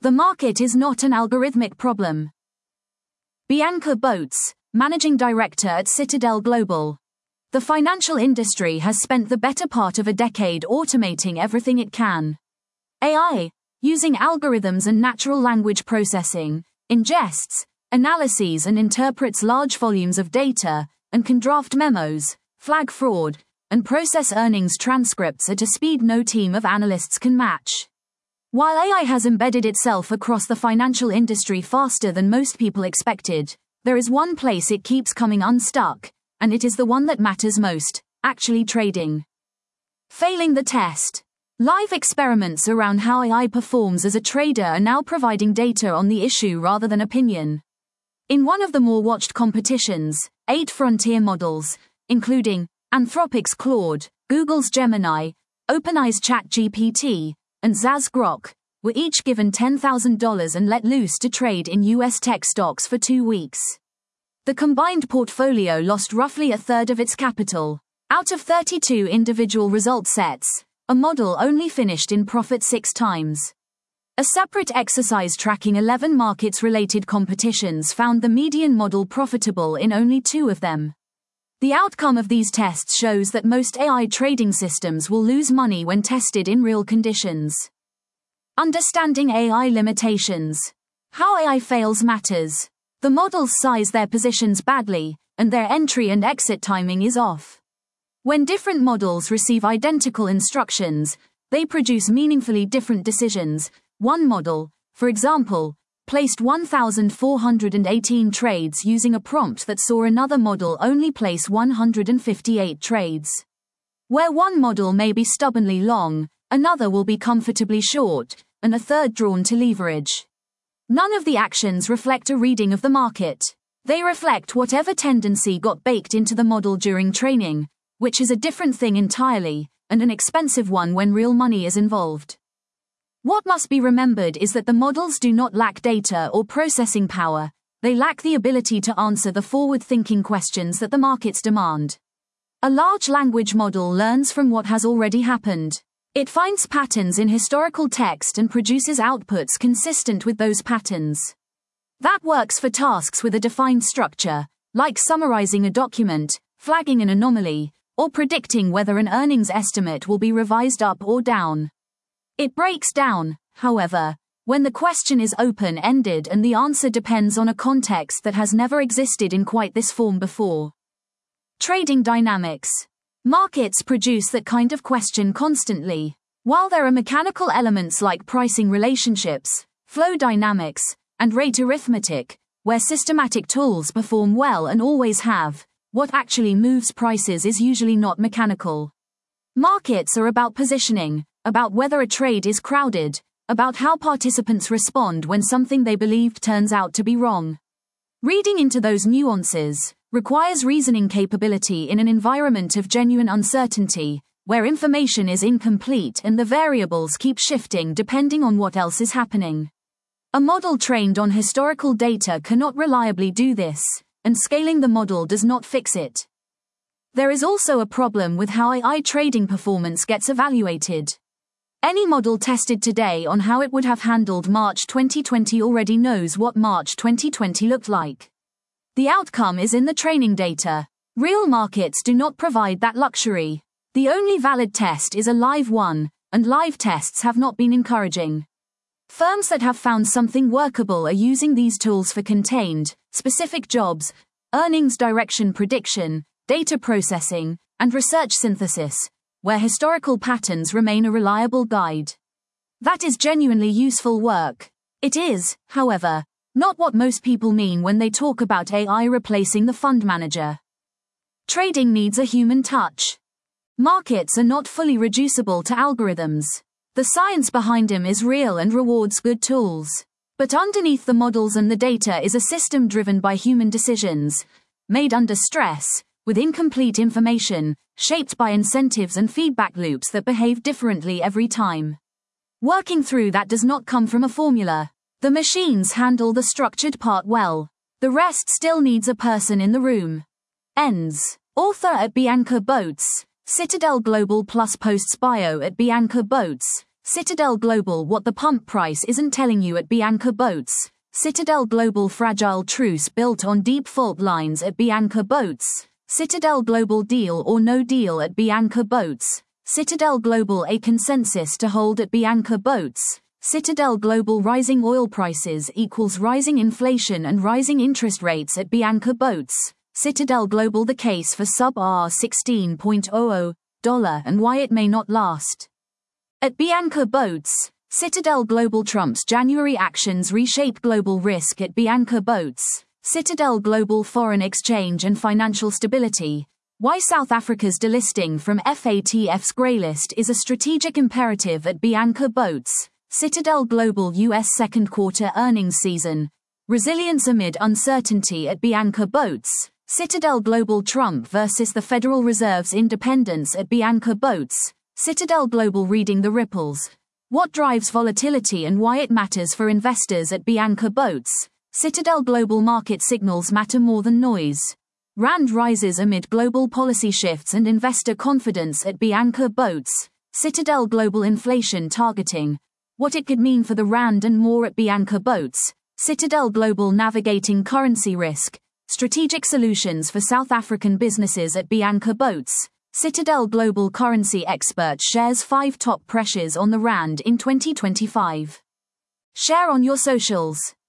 The market is not an algorithmic problem. Bianca Boats, Managing Director at Citadel Global. The financial industry has spent the better part of a decade automating everything it can. AI, using algorithms and natural language processing, ingests, analyses and interprets large volumes of data, and can draft memos, flag fraud, and process earnings transcripts at a speed no team of analysts can match. While AI has embedded itself across the financial industry faster than most people expected, there is one place it keeps coming unstuck, and it is the one that matters most: actually trading. Failing the test. Live experiments around how AI performs as a trader are now providing data on the issue rather than opinion. In one of the more watched competitions, 8 frontier models, including Anthropic's Claude, Google's Gemini, OpenAI's ChatGPT, and Zaz Grok, were each given $10,000 and let loose to trade in US tech stocks for 2 weeks. The combined portfolio lost roughly a third of its capital. Out of 32 individual result sets, a model only finished in profit 6 times. A separate exercise tracking 11 markets-related competitions found the median model profitable in only 2 of them. The outcome of these tests shows that most AI trading systems will lose money when tested in real conditions. Understanding AI limitations. How AI fails matters. The models size their positions badly, and their entry and exit timing is off. When different models receive identical instructions, they produce meaningfully different decisions. One model, for example, placed 1,418 trades using a prompt that saw another model only place 158 trades. Where one model may be stubbornly long, another will be comfortably short, and a third drawn to leverage. None of the actions reflect a reading of the market. They reflect whatever tendency got baked into the model during training, which is a different thing entirely, and an expensive one when real money is involved. What must be remembered is that the models do not lack data or processing power, they lack the ability to answer the forward-thinking questions that the markets demand. A large language model learns from what has already happened. It finds patterns in historical text and produces outputs consistent with those patterns. That works for tasks with a defined structure, like summarizing a document, flagging an anomaly, or predicting whether an earnings estimate will be revised up or down. It breaks down, however, when the question is open-ended and the answer depends on a context that has never existed in quite this form before. Trading dynamics. Markets produce that kind of question constantly. While there are mechanical elements like pricing relationships, flow dynamics, and rate arithmetic, where systematic tools perform well and always have, what actually moves prices is usually not mechanical. Markets are about positioning, about whether a trade is crowded, about how participants respond when something they believed turns out to be wrong. Reading into those nuances requires reasoning capability in an environment of genuine uncertainty, where information is incomplete and the variables keep shifting depending on what else is happening. A model trained on historical data cannot reliably do this, and scaling the model does not fix it. There is also a problem with how AI trading performance gets evaluated. Any model tested today on how it would have handled March 2020 already knows what March 2020 looked like. The outcome is in the training data. Real markets do not provide that luxury. The only valid test is a live one, and live tests have not been encouraging. Firms that have found something workable are using these tools for contained, specific jobs, earnings direction prediction, data processing, and research synthesis, where historical patterns remain a reliable guide. That is genuinely useful work. It is, however, not what most people mean when they talk about AI replacing the fund manager. Trading needs a human touch. Markets are not fully reducible to algorithms. The science behind them is real and rewards good tools. But underneath the models and the data is a system driven by human decisions, made under stress, with incomplete information, shaped by incentives and feedback loops that behave differently every time. Working through that does not come from a formula. The machines handle the structured part well. The rest still needs a person in the room. Ends. Author at Bianca Boats, Citadel Global plus posts bio at Bianca Boats, Citadel Global, what the pump price isn't telling you at Bianca Boats. Citadel Global, fragile truce built on deep fault lines at Bianca Boats. Citadel Global, deal or no deal at Bianca Boats. Citadel Global, a consensus to hold at Bianca Boats. Citadel Global, rising oil prices equals rising inflation and rising interest rates at Bianca Boats. Citadel Global, the case for sub-$16.00 and why it may not last. At Bianca Boats, Citadel Global, Trump's January actions reshape global risk at Bianca Boats. Citadel Global, foreign exchange and financial stability. Why South Africa's delisting from FATF's grey list is a strategic imperative at Bianca Boats. Citadel Global, US second quarter earnings season. Resilience amid uncertainty at Bianca Boats. Citadel Global, Trump versus the Federal Reserve's independence at Bianca Boats. Citadel Global, reading the ripples. What drives volatility and why it matters for investors at Bianca Boats. Citadel Global, market signals matter more than noise. Rand rises amid global policy shifts and investor confidence at Bianca Boats. Citadel Global, inflation targeting. What it could mean for the Rand and more at Bianca Boats. Citadel Global, navigating currency risk. Strategic solutions for South African businesses at Bianca Boats. Citadel Global, currency expert shares 5 top pressures on the Rand in 2025. Share on your socials.